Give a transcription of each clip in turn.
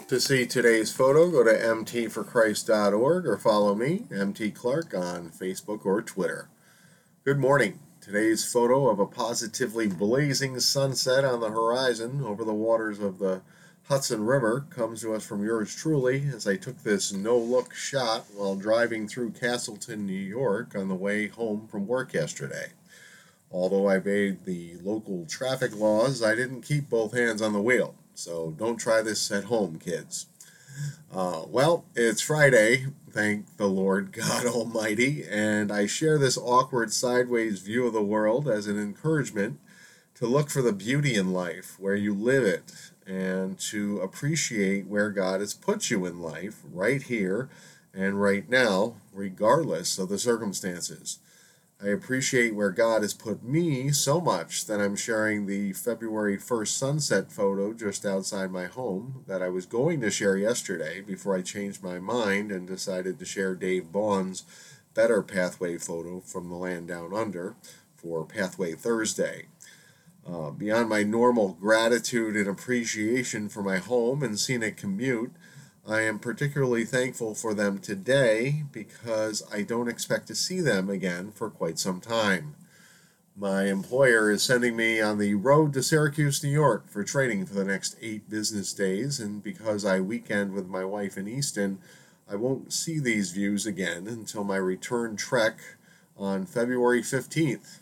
To see today's photo, go to mtforchrist.org or follow me, MT Clark, on Facebook or Twitter. Good morning. Today's photo of a positively blazing sunset on the horizon over the waters of the Hudson River comes to us from yours truly as I took this no-look shot while driving through Castleton, New York on the way home from work yesterday. Although I obeyed the local traffic laws, I didn't keep both hands on the wheel. So don't try this at home, kids. It's Friday, thank the Lord God Almighty, and I share this awkward sideways view of the world as an encouragement to look for the beauty in life where you live it and to appreciate where God has put you in life right here and right now, regardless of the circumstances. I appreciate where God has put me so much that I'm sharing the February 1st sunset photo just outside my home that I was going to share yesterday before I changed my mind and decided to share Dave Baughn's Better Pathway photo from the land down under for Pathway Thursday. Beyond my normal gratitude and appreciation for my home and scenic commute, I am particularly thankful for them today because I don't expect to see them again for quite some time. My employer is sending me on the road to Syracuse, New York for training for the next 8 business days, and because I weekend with my wife in Easton, I won't see these views again until my return trek on February 15th.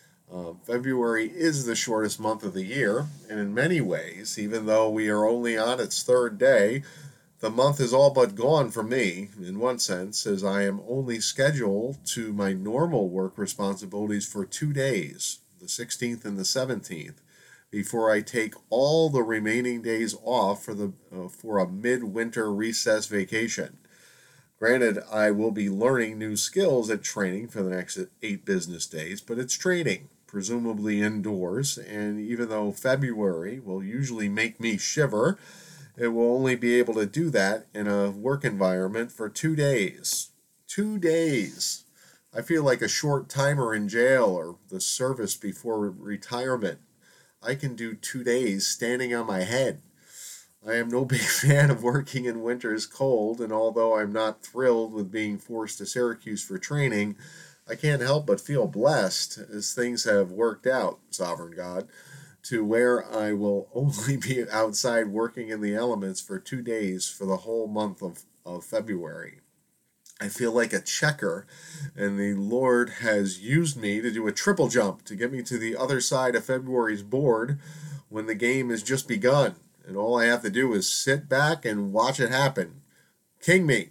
February is the shortest month of the year, and in many ways, even though we are only on its 3rd day, the month is all but gone for me, in one sense, as I am only scheduled to my normal work responsibilities for 2 days, the 16th and the 17th, before I take all the remaining days off for a midwinter recess vacation. Granted, I will be learning new skills at training for the next 8 business days, but it's training, presumably indoors, and even though February will usually make me shiver, it will only be able to do that in a work environment for 2 days. 2 days. I feel like a short timer in jail or the service before retirement. I can do 2 days standing on my head. I am no big fan of working in winter's cold, and although I'm not thrilled with being forced to Syracuse for training, I can't help but feel blessed as things have worked out, sovereign God, to where I will only be outside working in the elements for 2 days for the whole month of February. I feel like a checker, and the Lord has used me to do a triple jump to get me to the other side of February's board when the game has just begun, and all I have to do is sit back and watch it happen. King me.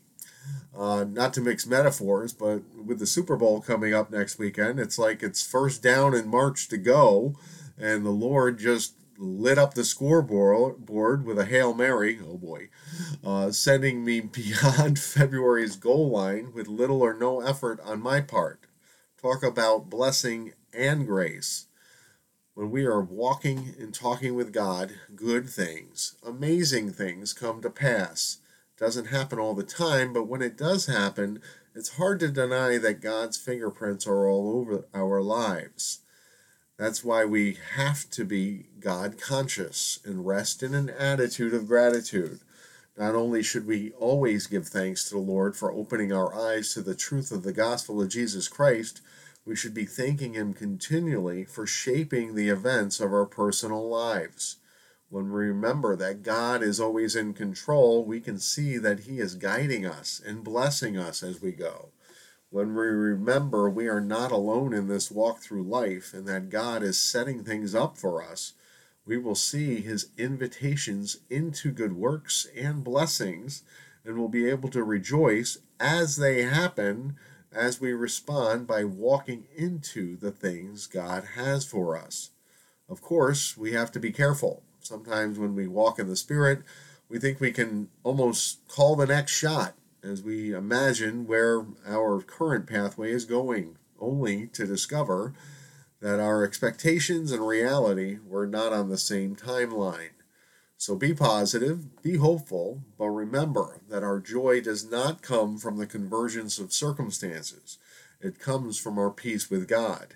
Not to mix metaphors, but with the Super Bowl coming up next weekend, it's like it's first down in March to go, and the Lord just lit up the scoreboard with a Hail Mary, oh boy, sending me beyond February's goal line with little or no effort on my part. Talk about blessing and grace. When we are walking and talking with God, good things, amazing things come to pass. Doesn't happen all the time, but when it does happen, it's hard to deny that God's fingerprints are all over our lives. That's why we have to be God conscious and rest in an attitude of gratitude. Not only should we always give thanks to the Lord for opening our eyes to the truth of the gospel of Jesus Christ, we should be thanking Him continually for shaping the events of our personal lives. When we remember that God is always in control, we can see that He is guiding us and blessing us as we go. When we remember we are not alone in this walk through life and that God is setting things up for us, we will see His invitations into good works and blessings and will be able to rejoice as they happen as we respond by walking into the things God has for us. Of course, we have to be careful. Sometimes when we walk in the Spirit, we think we can almost call the next shot as we imagine where our current pathway is going, only to discover that our expectations and reality were not on the same timeline. So be positive, be hopeful, but remember that our joy does not come from the convergence of circumstances. It comes from our peace with God.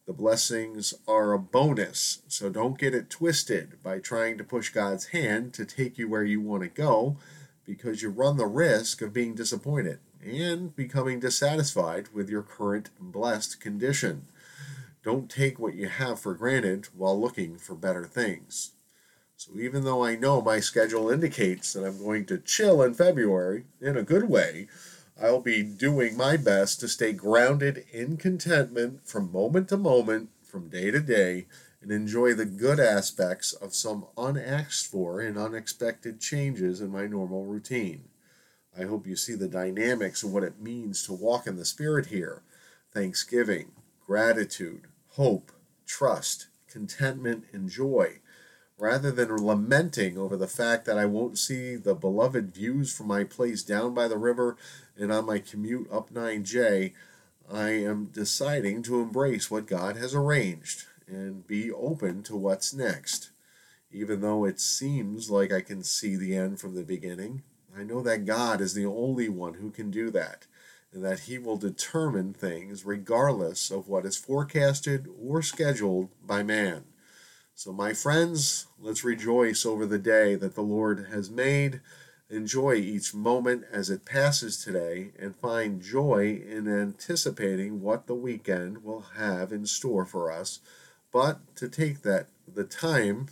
The blessings are a bonus, so don't get it twisted by trying to push God's hand to take you where you want to go, because you run the risk of being disappointed and becoming dissatisfied with your current blessed condition. Don't take what you have for granted while looking for better things. So even though I know my schedule indicates that I'm going to chill in February in a good way, I'll be doing my best to stay grounded in contentment from moment to moment, from day to day, and enjoy the good aspects of some unasked for and unexpected changes in my normal routine. I hope you see the dynamics of what it means to walk in the Spirit here. Thanksgiving, gratitude, hope, trust, contentment, and joy. Rather than lamenting over the fact that I won't see the beloved views from my place down by the river and on my commute up 9J, I am deciding to embrace what God has arranged and be open to what's next. Even though it seems like I can see the end from the beginning, I know that God is the only one who can do that, and that He will determine things regardless of what is forecasted or scheduled by man. So, my friends, let's rejoice over the day that the Lord has made. Enjoy each moment as it passes today, and find joy in anticipating what the weekend will have in store for us. But to take the time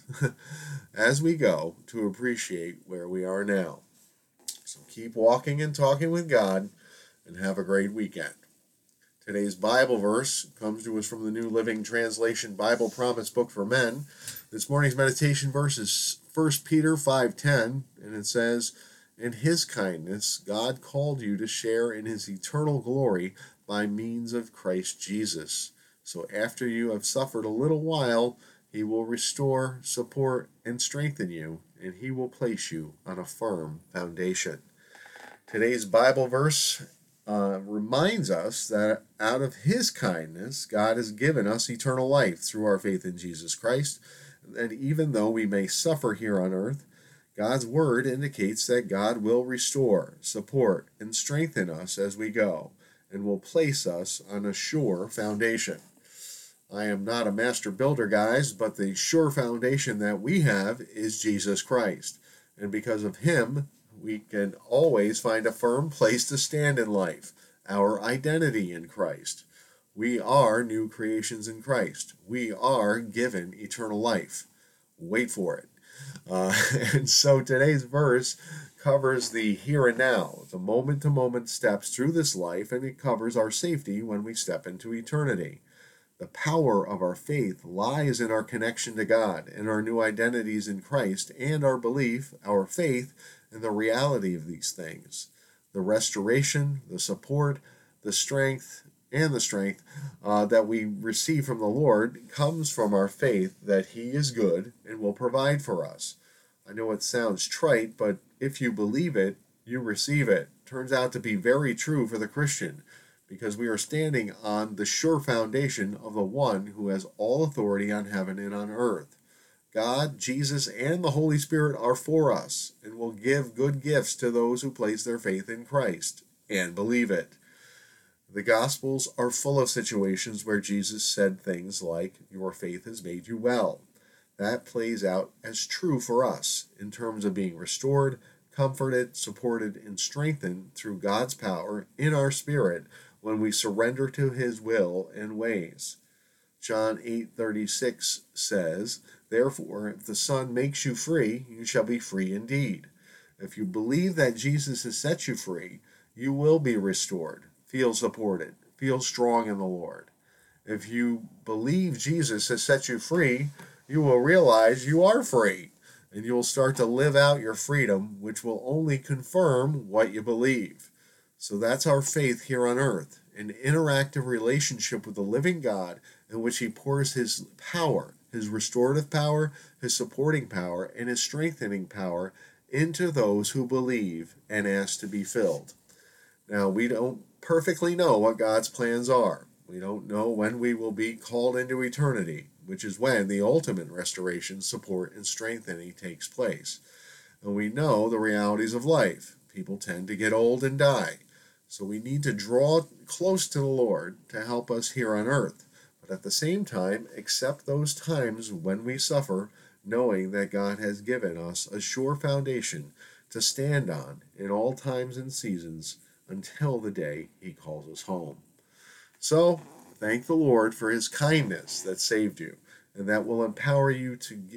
as we go to appreciate where we are now. So keep walking and talking with God, and have a great weekend. Today's Bible verse comes to us from the New Living Translation Bible Promise Book for Men. This morning's meditation verse is 1 Peter 5:10, and it says, "In His kindness, God called you to share in His eternal glory by means of Christ Jesus. So after you have suffered a little while, He will restore, support, and strengthen you, and He will place you on a firm foundation." Today's Bible verse reminds us that out of His kindness, God has given us eternal life through our faith in Jesus Christ. And even though we may suffer here on earth, God's Word indicates that God will restore, support, and strengthen us as we go, and will place us on a sure foundation. I am not a master builder, guys, but the sure foundation that we have is Jesus Christ. And because of Him, we can always find a firm place to stand in life, our identity in Christ. We are new creations in Christ. We are given eternal life. Wait for it. And so today's verse covers the here and now, the moment-to-moment steps through this life, and it covers our safety when we step into eternity. The power of our faith lies in our connection to God and our new identities in Christ, and our belief, our faith, in the reality of these things. The restoration, the support, the strength that we receive from the Lord comes from our faith that He is good and will provide for us. I know it sounds trite, but if you believe it, you receive it. Turns out to be very true for the Christian, because we are standing on the sure foundation of the one who has all authority on heaven and on earth. God, Jesus, and the Holy Spirit are for us and will give good gifts to those who place their faith in Christ and believe it. The Gospels are full of situations where Jesus said things like, "Your faith has made you well." That plays out as true for us in terms of being restored, comforted, supported, and strengthened through God's power in our spirit when we surrender to His will and ways. John 8:36 says, "Therefore, if the Son makes you free, you shall be free indeed." If you believe that Jesus has set you free, you will be restored, feel supported, feel strong in the Lord. If you believe Jesus has set you free, you will realize you are free, and you will start to live out your freedom, which will only confirm what you believe. So that's our faith here on earth, an interactive relationship with the living God in which He pours His power, His restorative power, His supporting power, and His strengthening power into those who believe and ask to be filled. Now, we don't perfectly know what God's plans are. We don't know when we will be called into eternity, which is when the ultimate restoration, support, and strengthening takes place. And we know the realities of life. People tend to get old and die. So we need to draw close to the Lord to help us here on earth. But at the same time, accept those times when we suffer, knowing that God has given us a sure foundation to stand on in all times and seasons until the day He calls us home. So, thank the Lord for His kindness that saved you, and that will empower you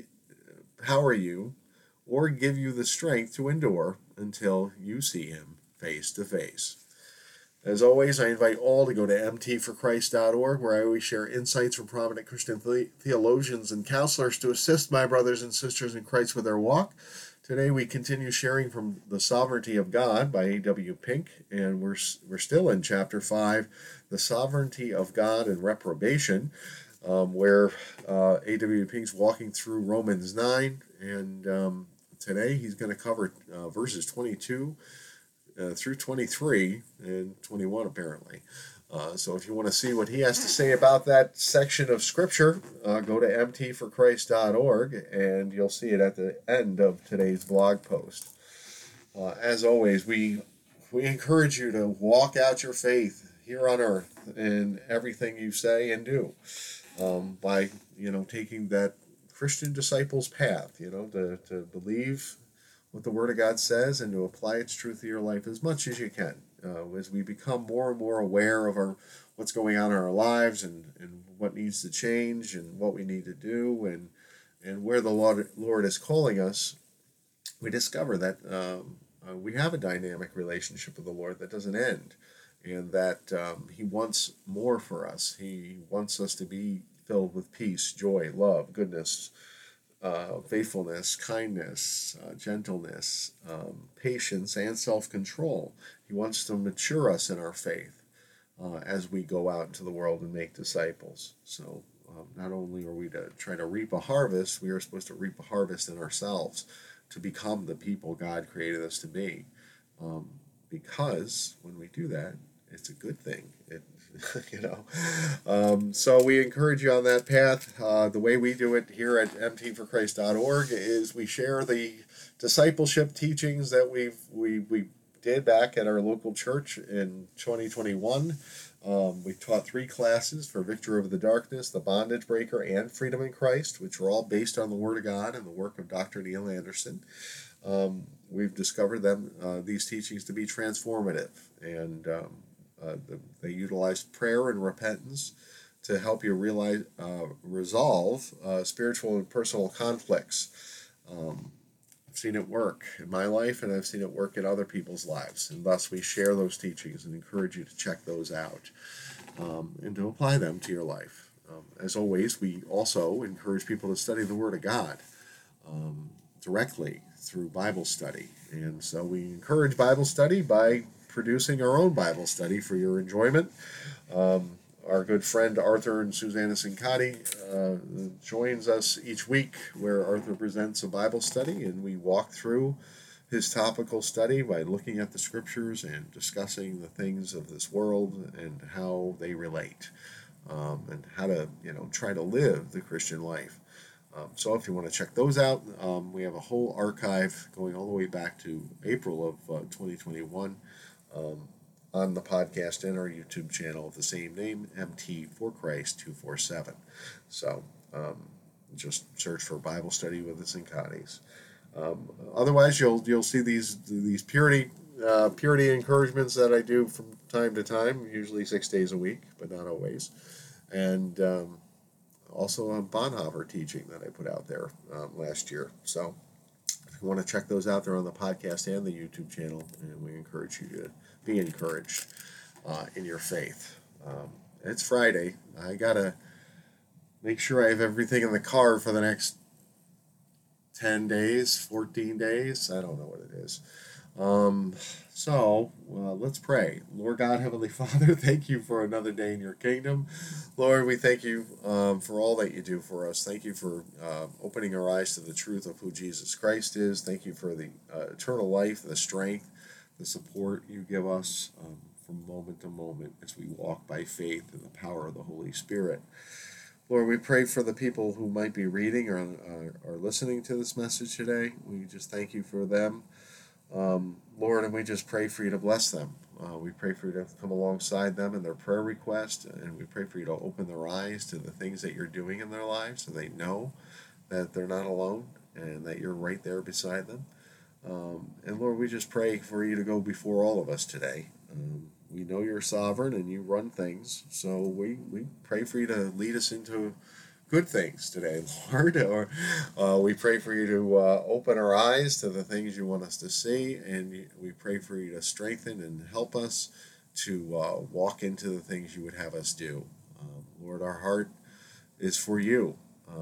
or give you the strength to endure until you see Him face to face. As always, I invite all to go to mtforchrist.org, where I always share insights from prominent Christian theologians and counselors to assist my brothers and sisters in Christ with their walk. Today we continue sharing from The Sovereignty of God by A.W. Pink, and we're still in Chapter 5, The Sovereignty of God and Reprobation, where A.W. Pink's walking through Romans 9, and today he's going to cover verses 22 through 23 and 21 apparently. So if you want to see what he has to say about that section of Scripture, go to mtforchrist.org and you'll see it at the end of today's blog post. As always, we encourage you to walk out your faith here on earth in everything you say and do, by taking that Christian disciples path, to believe what the Word of God says and to apply its truth to your life as much as you can. As we become more and more aware of what's going on in our lives and what needs to change and what we need to do and where the Lord is calling us, we discover that we have a dynamic relationship with the Lord that doesn't end, and that He wants more for us. He wants us to be filled with peace, joy, love, goodness, faithfulness, kindness, gentleness, patience, and self-control. He wants to mature us in our faith as we go out into the world and make disciples. So not only are we to try to reap a harvest, we are supposed to reap a harvest in ourselves to become the people God created us to be. Because when we do that, it's a good thing. So we encourage you on that path. The way we do it here at mtforchrist.org is we share the discipleship teachings that we did back at our local church in 2021. We taught 3 classes for Victor Over the Darkness, The Bondage Breaker, and Freedom in Christ, which were all based on the Word of God and the work of Dr. Neil Anderson. We've discovered these teachings to be transformative, and they utilize prayer and repentance to help you resolve spiritual and personal conflicts. I've seen it work in my life, and I've seen it work in other people's lives, and thus we share those teachings and encourage you to check those out and to apply them to your life. As always, we also encourage people to study the Word of God directly through Bible study, and so we encourage Bible study by producing our own Bible study for your enjoyment. Our good friend Arthur and Susanna Sincati joins us each week, where Arthur presents a Bible study, and we walk through his topical study by looking at the Scriptures and discussing the things of this world and how they relate, and how to try to live the Christian life. So if you want to check those out, we have a whole archive going all the way back to April of 2021 on the podcast and our YouTube channel of the same name, MT for Christ 247. So just search for Bible Study with the Sincatis. Otherwise, you'll see these purity encouragements that I do from time to time, usually 6 days a week, but not always. And also a Bonhoeffer teaching that I put out there last year. So if you want to check those out, they're on the podcast and the YouTube channel, and we encourage you to be encouraged in your faith. It's Friday. I got to make sure I have everything in the car for the next 10 days, 14 days. I don't know what it is. So let's pray. Lord God, Heavenly Father, thank you for another day in your kingdom. Lord, we thank you for all that you do for us. Thank you for opening our eyes to the truth of who Jesus Christ is. Thank you for the eternal life, the strength, the support you give us from moment to moment as we walk by faith in the power of the Holy Spirit. Lord, we pray for the people who might be reading or listening to this message today. We just thank you for them. Lord, and we just pray for you to bless them. We pray for you to come alongside them in their prayer request, and we pray for you to open their eyes to the things that you're doing in their lives so they know that they're not alone and that you're right there beside them. And Lord, we just pray for you to go before all of us today. We know you're sovereign and you run things, so we pray for you to lead us into good things today, Lord. Or we pray for you to open our eyes to the things you want us to see, and we pray for you to strengthen and help us to walk into the things you would have us do. Lord, our heart is for you.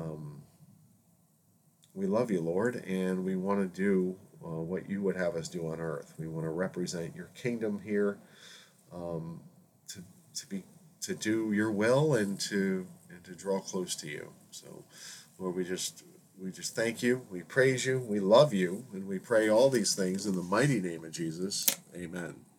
We love you, Lord, and we want to do what you would have us do on earth. We want to represent your kingdom here, to to do your will and to draw close to you. So, Lord, we just thank you, we praise you, we love you, and we pray all these things in the mighty name of Jesus. Amen.